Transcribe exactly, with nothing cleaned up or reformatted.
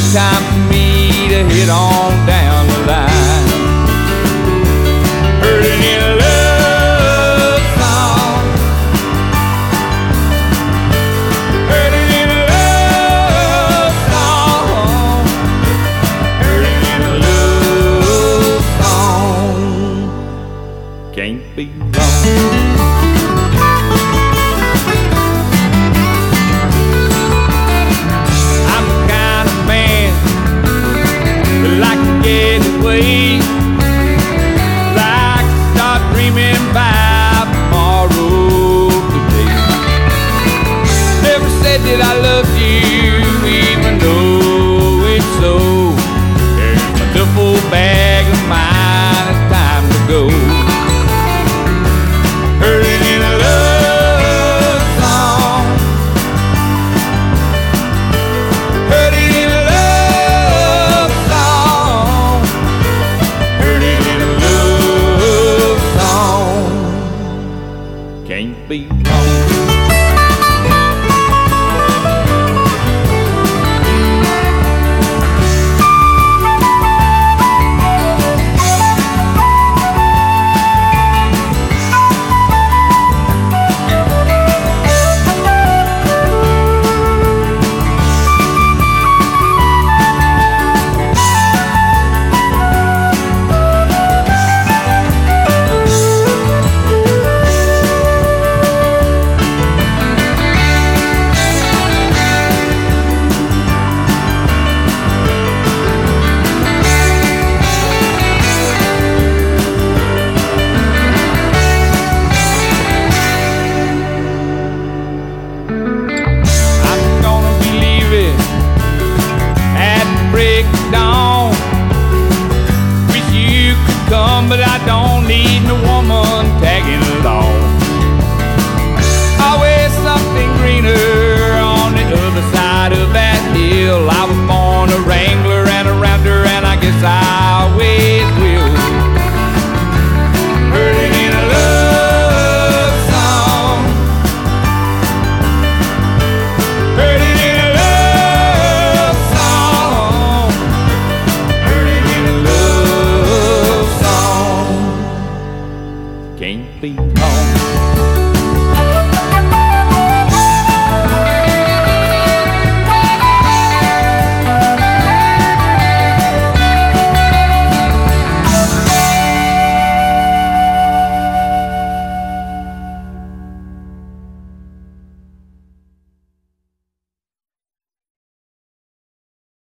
time for me to head on down the line. Heard it in a love song. Heard it in a love song. Heard it in a love song. Can't be wrong. Like start dreaming by tomorrow today. Never said that I loved you, even though it's so. There's my duffel bag of mine, it's time to go. Heard it in a love song. Heard it in a love song. Heard it in a love song. Can't be wrong. But I don't need no woman tagging along. Always something greener on the other side of that hill. I was born a wrangler and a rounder, and I guess I always will. Heard it in a love song. Heard it in a love song. Heard it in a love song. Can't be wrong.